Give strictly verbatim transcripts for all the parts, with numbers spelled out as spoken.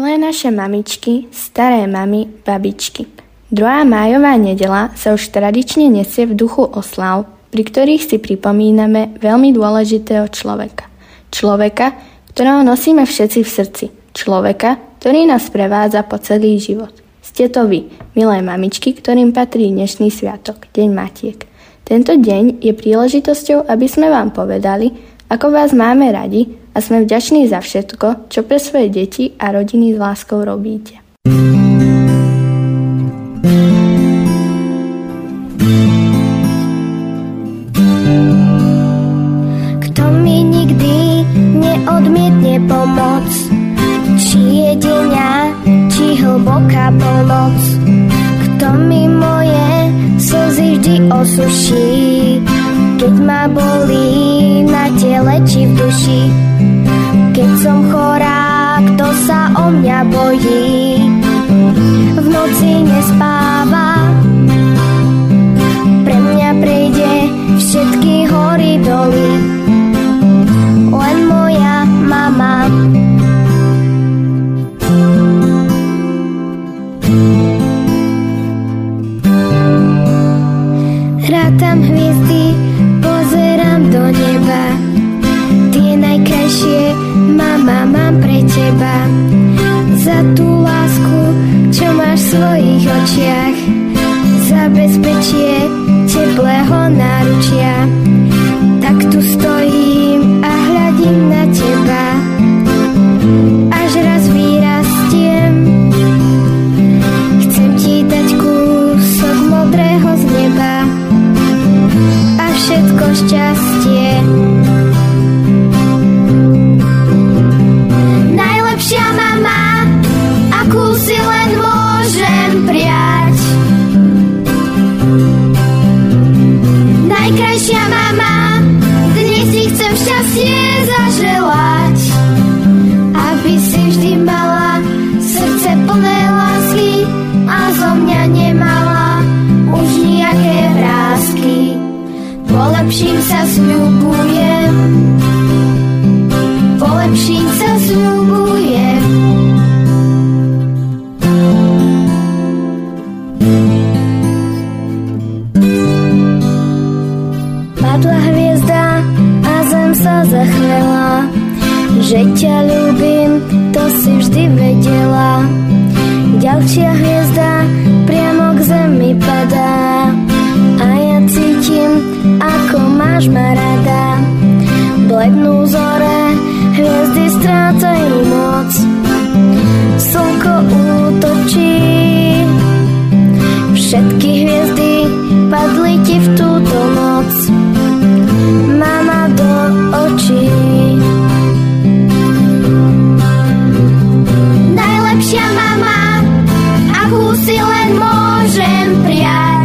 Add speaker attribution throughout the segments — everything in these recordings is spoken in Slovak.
Speaker 1: Milé naše mamičky, staré mamy, babičky. Druhá májová nedeľa sa už tradične nesie v duchu oslav, pri ktorých si pripomíname veľmi dôležitého človeka. Človeka, ktorého nosíme všetci v srdci. Človeka, ktorý nás prevádza po celý život. Ste to vy, milé mamičky, ktorým patrí dnešný sviatok, Deň Matiek. Tento deň je príležitosťou, aby sme vám povedali, ako vás máme radi a sme vďační za všetko, čo pre svoje deti a rodiny s láskou robíte.
Speaker 2: Kto mi nikdy neodmietne pomoc, či je deňa, či hlboká polnoc. Kto mi moje slzy vždy osuší, keď ma bolí na tele či v duši. Keď som chorá, kto sa o mňa bojí, v noci nespáva, pre mňa prejde všetky hory doly, len moja mama. Rátam hviezdy, pozerám do neba, tie najkrajšie, mama, mám pre teba. Za tú lásku, čo máš v svojich očiach, za bezpečie teplého náručia. Tak tu stojím a hľadím na teba, až raz vyrastiem. Chcem ti dať kúsok modrého z neba a všetko šťastie. Najlepšia mama, akú si len môžem prijať. Najkrajšia mama, dnes si chcem šťastie zaželať, aby si vždy mala srdce plné lásky a zo mňa nemala už nejaké vrásky. Polepším sa, sľubujem, polepším sa, sľubujem. Padla hviezda a zem sa zachvela, že ťa ľúbim, to si vždy vedela. Ďalšia hviezda priamo k zemi padá a ja cítim, ako máš ma rada. Blednú zore, hviezdy strácajú moc, slnko útočí, všetky hviezdy padli ti v túto noc, mama, do očí. Najlepšia mama, akú si len môžem prijať.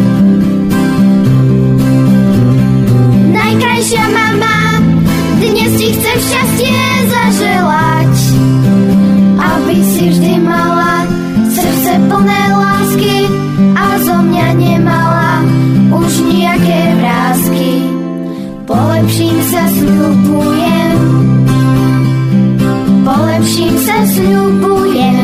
Speaker 2: Najkrajšia mama, dnes ti chcem šťastie zaželať, aby si vždy mala srdce plné lásky a zo mňa nemala už nejaké vrásky. Polepším sa, sľubujem, polepším sa, sľubujem.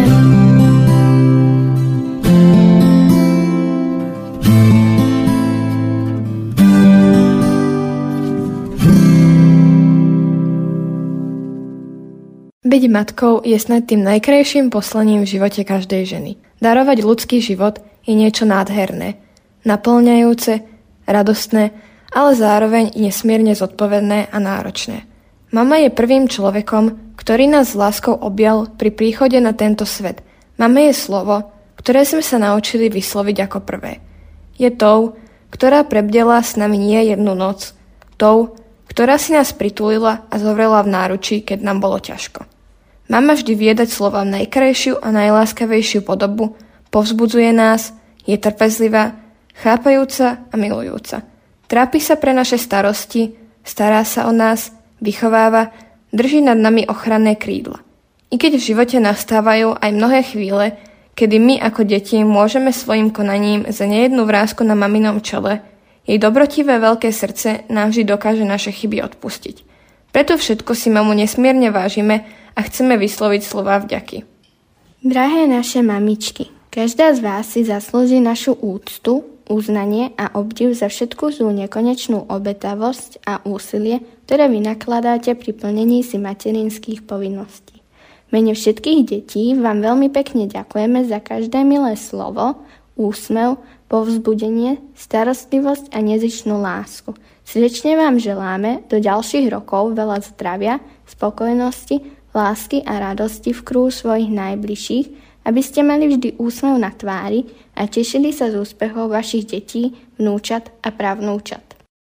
Speaker 3: Byť matkou je snad tým najkrajším poslaním v živote každej ženy. Darovať ľudský život je niečo nádherné, naplňajúce, radostné, ale zároveň nesmierne zodpovedné a náročné. Mama je prvým človekom, ktorý nás s láskou objal pri príchode na tento svet. Mama je slovo, ktoré sme sa naučili vysloviť ako prvé. Je tou, ktorá prebdela s nami nie jednu noc, tou, ktorá si nás pritulila a zovrela v náručí, keď nám bolo ťažko. Mama vždy vie dať slovám najkrajšiu a najláskavejšiu podobu, povzbudzuje nás, je trpezlivá, chápajúca a milujúca. Trápi sa pre naše starosti, stará sa o nás, vychováva, drží nad nami ochranné krídla. I keď v živote nastávajú aj mnohé chvíle, kedy my ako deti môžeme svojim konaním za nejednú vrásku na maminom čele, jej dobrotivé veľké srdce nám vždy dokáže naše chyby odpustiť. Preto všetko si mamu nesmierne vážime a chceme vysloviť slová vďaky.
Speaker 1: Drahé naše mamičky, každá z vás si zaslúži našu úctu, uznanie a obdiv za všetku zú nekonečnú obetavosť a úsilie, ktoré vynakladáte pri plnení si materinských povinností. V mene všetkých detí vám veľmi pekne ďakujeme za každé milé slovo, úsmev, povzbudenie, starostlivosť a nezištnú lásku. Srdečne vám želáme do ďalších rokov veľa zdravia, spokojnosti, lásky a radosti v kruhu svojich najbližších, aby ste mali vždy úsmev na tvári a tešili sa z úspechov vašich detí, vnúčat a pravnúčat.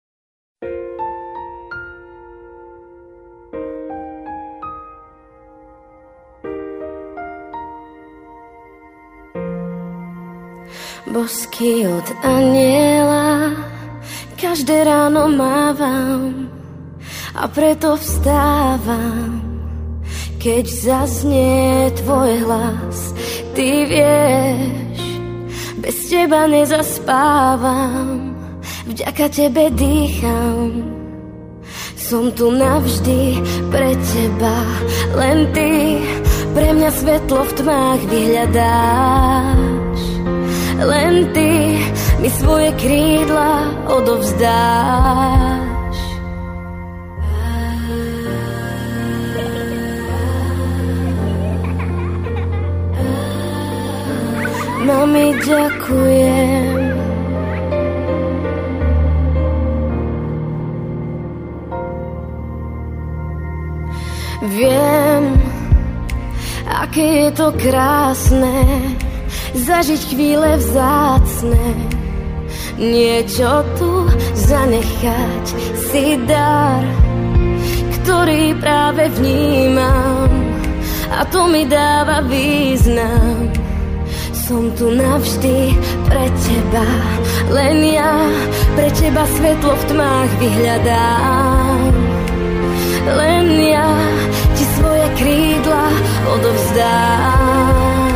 Speaker 4: Bosky od aniela každé ráno mávam a preto vstávam, keď zaznie tvoj hlas. Ty vieš, bez teba nezaspávam, vďaka tebe dýcham. Som tu navždy pre teba, len ty pre mňa svetlo v tmách vyhľadáš. Len ty mi svoje krídla odovzdáš. Mami, ďakujem. Viem, aké je to krásne zažiť chvíle vzácne, niečo tu zanechať si dar, ktorý práve vnímam, a to mi dáva význam. Som tu navždy pre teba, len ja pre teba svetlo v tmách vyhľadám. Len ja ti svoje krídla odovzdám.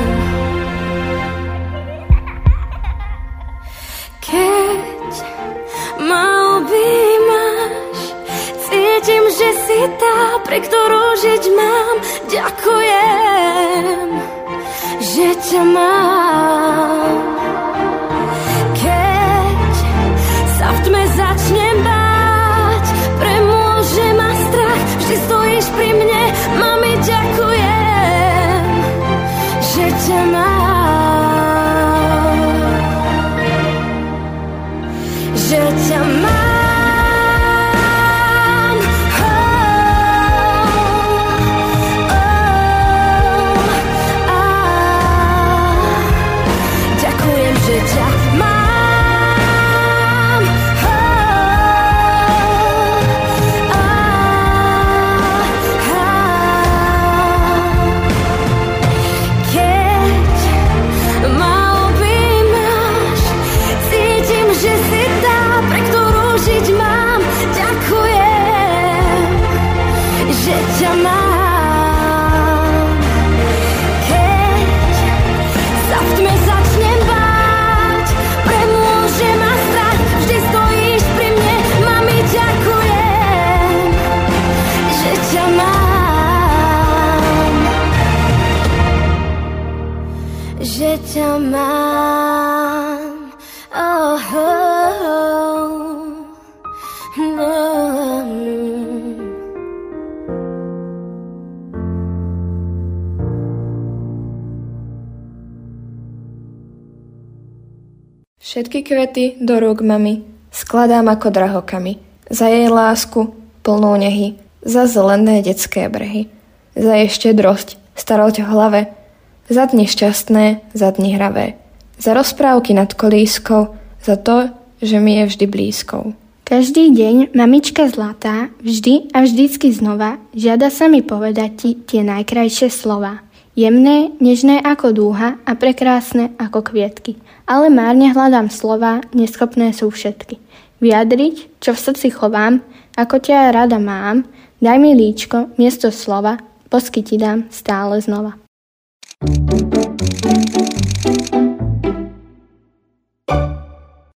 Speaker 4: Keď ma objímaš, cítim, že si tá, pre ktorú žiť mám. Ďakujem, že ťa mám. Keď sa v tme začnem báť, premôže ma strach, vždy stojíš pri mne. Mami, ďakujem, že ťa mám. Že ťa mám. Že ťa mám. Oh, oh, oh. No.
Speaker 3: Všetky kvety do rúk mami skladám ako drahokamy. Za jej lásku plnú nehy, za zelené detské brehy, za jej štedrosť, starosť v hlave, za dni šťastné, za dni hravé, za rozprávky nad kolískou, za to, že mi je vždy blízkou.
Speaker 1: Každý deň, mamička zlatá, vždy a vždycky znova, žiada sa mi povedať ti tie najkrajšie slová. Jemné, nežné ako dúha a prekrásne ako kvietky. Ale márne hľadám slová, neschopné sú všetky. Vyjadriť, čo v srdci chovám, ako ťa rada mám, daj mi líčko, miesto slova, bosky ti dám stále znova.